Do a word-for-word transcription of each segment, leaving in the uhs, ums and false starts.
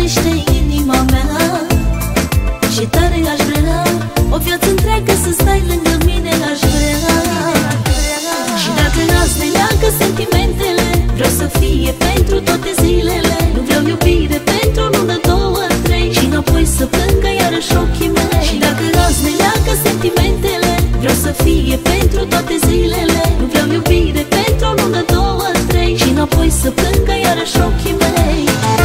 iubește inima mea. Ce tare aș vrea o viață întreagă să stai lângă mine, aș vrea. Și dacă azi ne leagă sentimentele, vreau să fie pentru toate zilele. Nu vreau iubire pentru o lună, două, trei și înapoi să plângă iarăși ochii mei. Și dacă azi ne leagă sentimentele, vreau să fie pentru toate zilele. Nu vreau iubire pentru o lună, două, trei și înapoi să plângă iarăși ochii mei.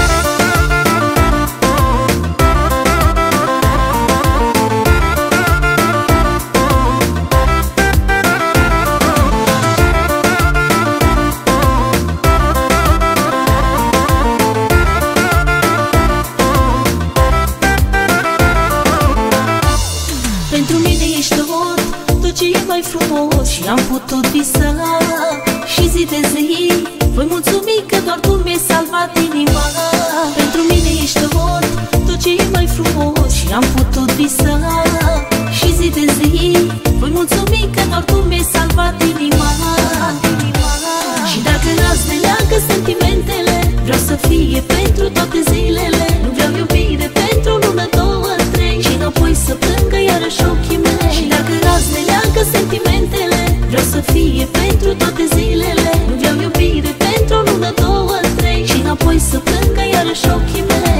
Pentru mine ești tot, tot ce e mai frumos și am putut visa. Și zi de zi voi mulțumi că doar tu mi-ai salvat inima. Pentru mine ești tot, tot ce e mai frumos și am putut visa. Și zi de zi voi mulțumi că doar tu mi-ai salvat inima. Și dacă azi ne leagă sentimentele, vreau să fie pentru toate zilele. Nu vreau iubire pentru o lună, două, trei și înapoi să plângă iarăși ochii mei. Și dacă azi ne leagă sentimentele, vreau să fie pentru toate zilele. Nu vreau iubire pentru o lună, două, trei și înapoi să plângă iarăși ochii mei.